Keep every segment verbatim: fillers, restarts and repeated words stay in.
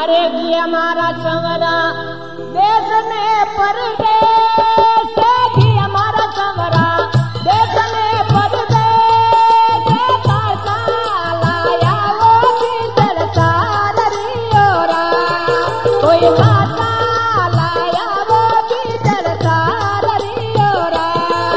अरे जी हमारा संवरा देश में परदेश जी हमारा संवरा देश में परदेश कासा लाया वो भी दरसाल रियोरा कोई कासा लाया वो भी दरसाल रियोरा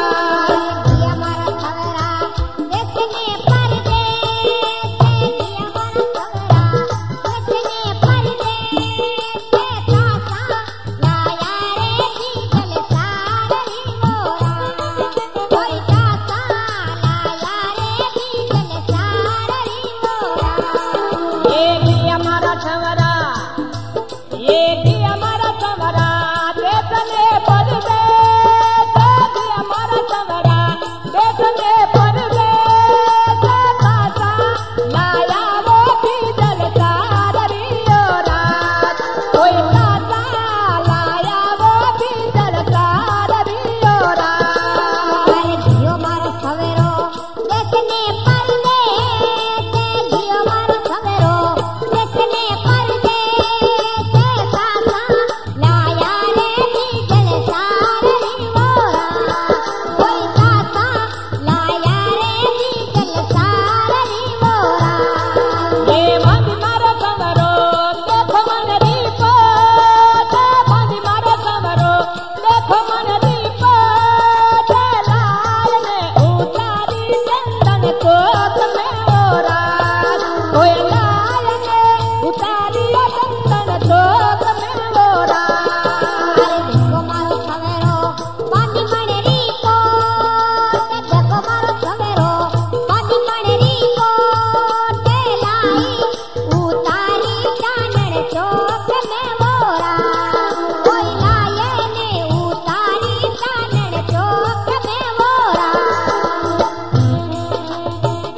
जी हमारा संवरा देश में परदेश जी हमारा संवरा देश में परदेश कासा लाया रे जी दरसाल रियोरा कोई कासा लाया रे जी दरसाल रियोरा ये भी हमारा संवरा ये भी हमारा संवरा देश में परदेश भी हमारा संवरा देश में परदेश कासा लाया वो भी दरसाल रियोरा कोई कासा लाया वो भी दरसाल रियोरा अरे जियो मारो सवेरो देश में परदेश जियो मारो सवेरो देश में परदेश कासा लाया रे जी दरसाल रियोरा कोई कासा लाया रे जी दरसाल रियोरा ये बांधी मारो संवरो देखो मन दीपो बांधी मारो संवरो देखो मन दीपो लाल ने उतारी चंदन चौक में ओरा कोई लाल ने उतारी चंदन चौक में ओरा अरे देखो मारो सवेरो पानी मणरी को देखो मारो सवेरो पानी मणरी को लाई उतारी चानन चौक में मोरा कोई लाए ने उतारी चानन चौक में मोरा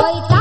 પૈસા